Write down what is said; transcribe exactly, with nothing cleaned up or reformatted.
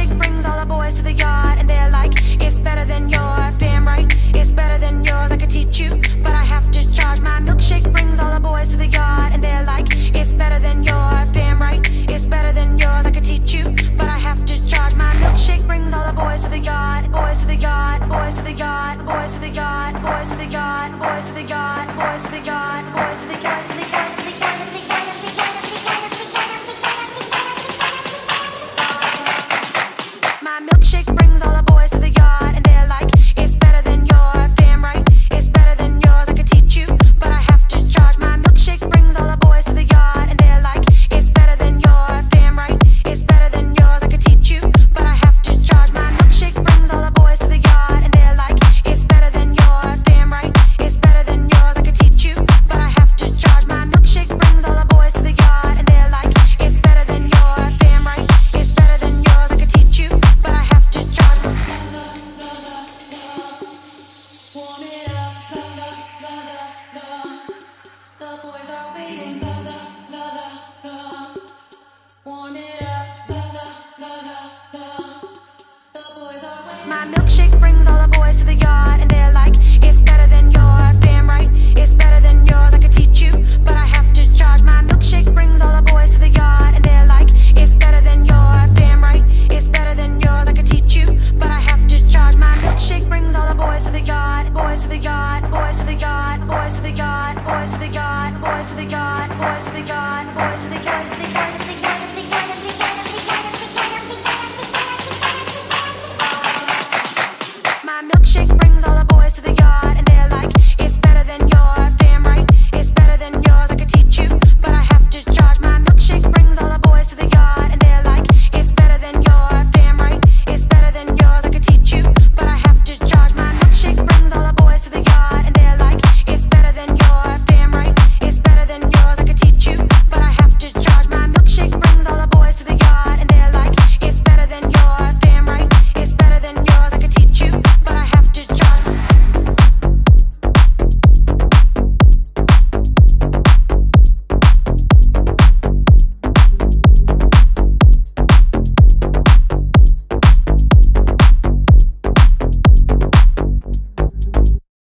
milkshake brings all the boys to the yard, and they're like, it's better than yours. Damn right, it's better than yours. I could teach you, but I have to charge. My milkshake brings all the boys to the yard, and they're like, it's better than yours. Damn right, it's better than yours. I could teach you, but I have to charge. My milkshake brings all the boys to the yard, boys to the yard, boys to the yard, boys to the yard, boys to the yard, boys to the yard, boys to the yard.